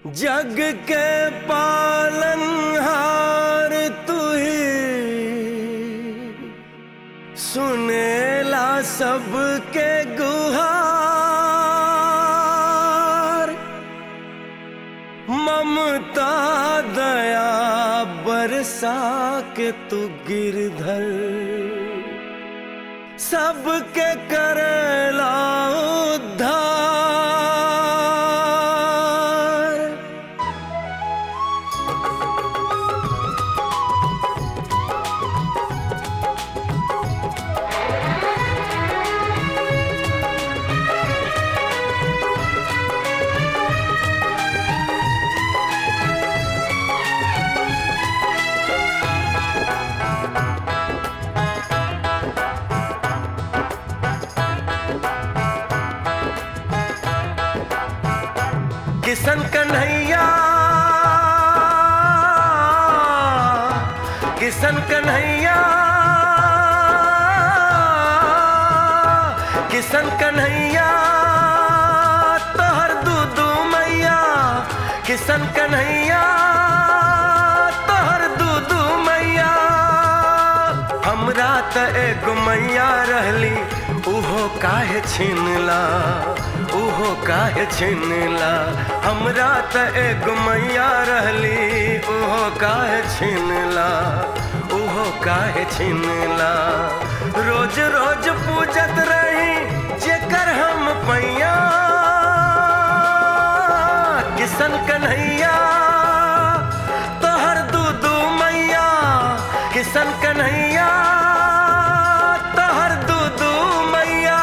जग के पालनहार तू ही, सुनेला सबके गुहार। ममता दया बरसा के तू गिरधर, सबके करेला उद्धार। किशन कन्हैया, किशन कन्हैया, किशन कन्हैया तोहर दूदू मैया। किशन कन्हैया तोहर दूदू मैया। हमरा त एगो मैया रहली, उहो काहे छीनला, उहो काहे छीनला। हमरा त एगो मैया रहली, उहो काहे छीनला, उहो काहे छीनला। रोज रोज पूजत रही जेकर हम पैया। किशन कन्हैया तोहर दूदू मैया। किशन कन्हैया तोहर दूदू मैया।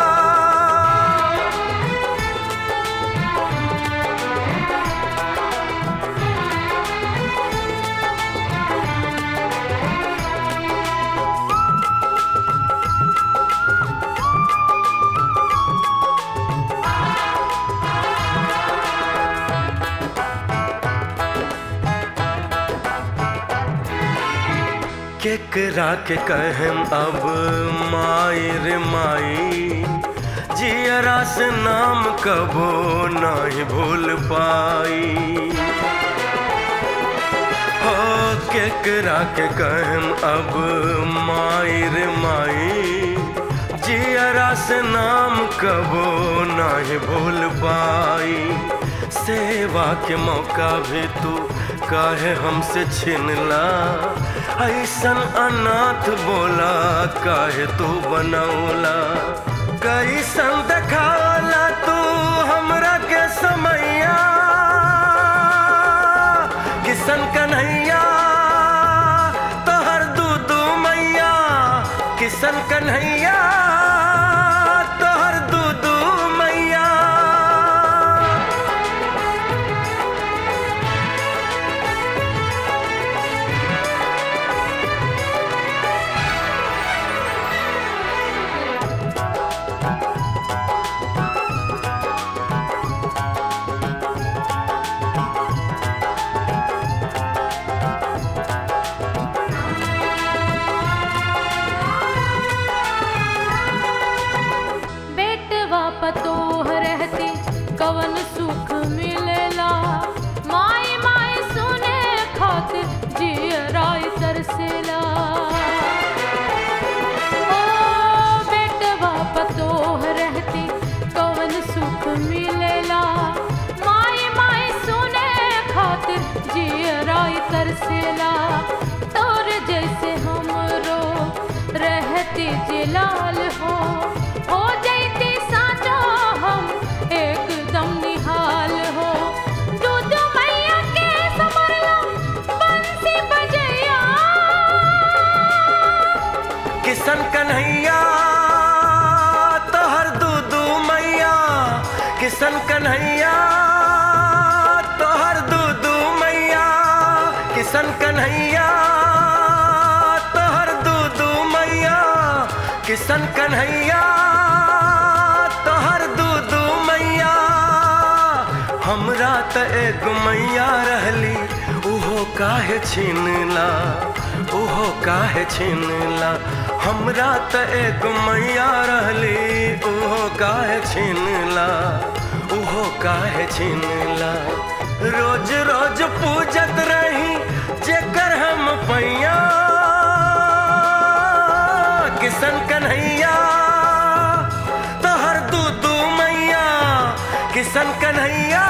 केकरा के कहम अब माई रे माई, जियरा से नाम कबो नहीं भूल पाई। हो केकरा के कहम अब माई रे माई, जियरा से नाम कबो नहीं भूल पाई। सेवा के मौका भी तू काहे हमसे छीनला, ऐसन अनाथ बोला काहे तू बनौला। कैसन देखाला तू हमरा के समैया। किशन कन्हैया तोहर दूदू मैया। किशन कन्हैया तोहर दूदू मैया। पतोह रहती कवन सुख मिलेला। माई माई सुने खातिर जियराई तरसेला। ओ बेटवा पतोह रहती कवन सुख मिलेला। माई माई सुने खातिर जियराई तरसेला। तोर जैसे हमरो रहती जिलाल हो जैती हम एकदम निहाल हो। दूदू मैया के समरला बंसी बजैया। किशन कन्हैया तोहर दूदू मैया। किशन कन्हैया तोहर दूदू मैया। किशन कन्हैया तोहर दूदू मैया। किशन कन्हैया तोहर दूदू मैया। हमरा त एगो मैया रहली, उहो काहे छीनला, उहो काहे छीनला। हमरा त एगो मैया रहली, उहो काहे छीनला, उहो काहे छीनला। किशन कन्हैया